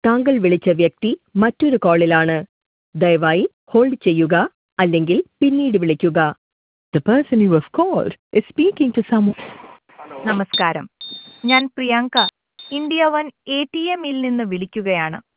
താങ്കൾ വിളിച്ച വ്യക്തി മറ്റൊരു കോളിലാണ്. ദയവായി ഹോൾഡ് ചെയ്യുക അല്ലെങ്കിൽ പിന്നീട് വിളിക്കുക. The person you have called is speaking to someone. നമസ്കാരം, ഞാൻ പ്രിയങ്ക ഇന്ത്യ വൺ ATM-ൽ നിന്ന് വിളിക്കുകയാണ്.